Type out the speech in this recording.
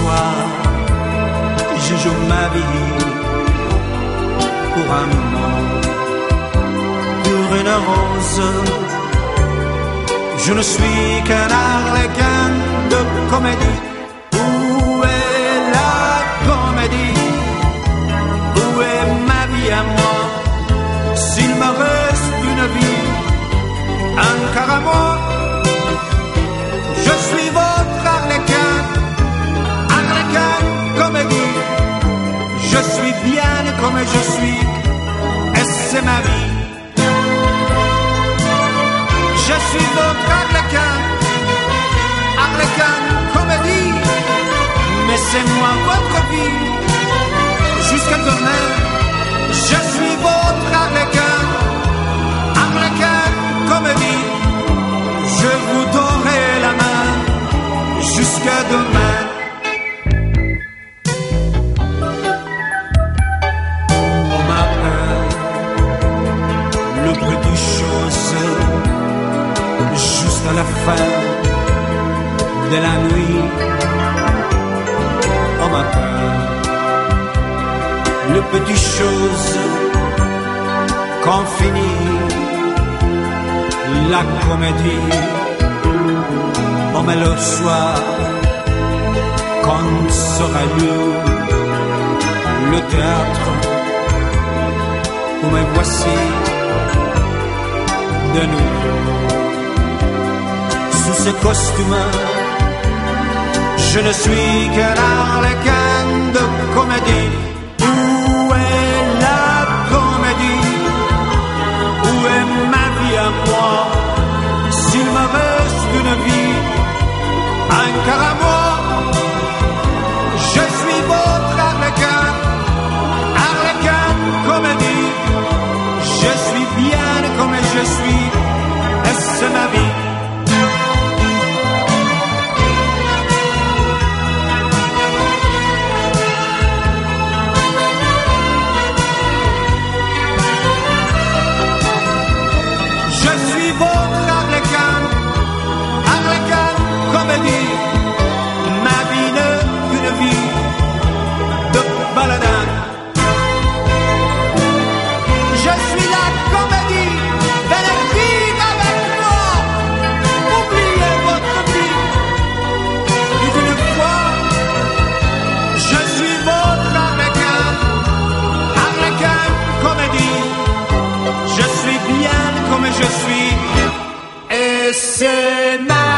soir, je joue ma vie pour un moment, pour une rose. Je ne suis qu'un harlequin de comédie. Où est la comédie? Où est ma vie à moi? S'il me reste une vie, encore à moi, je suis votre harlequin, harlequin comédie. Je suis bien comme je suis, et c'est ma vie. Je suis votre harlequin, harlequin comédie, mais c'est moi votre vie. Jusqu'à demain, je suis votre harlequin, harlequin comédie. Je vous donnerai la main jusqu'à demain. On m'appelle le petit chose juste à la fin de la nuit. On m'appelle le petit chose quand finit la comédie. On met le soir quand sera lu le théâtre où me voici de nouveau sous ce costume. Je ne suis qu'un harlequin de comédie. Où est la comédie? Où est ma vie à moi? S'il me reste une vie, encore à moi, je suis votre harlequin, harlequin comédie. Je suis bien comme je suis, et c'est ma vie. Ma vie n'est qu'une vie de baladin. Je suis la comédie, venez vivre avec moi. Oubliez votre vie. Une fois, je suis votre harlequin, harlequin comédie. Je suis bien comme je suis, et c'est ma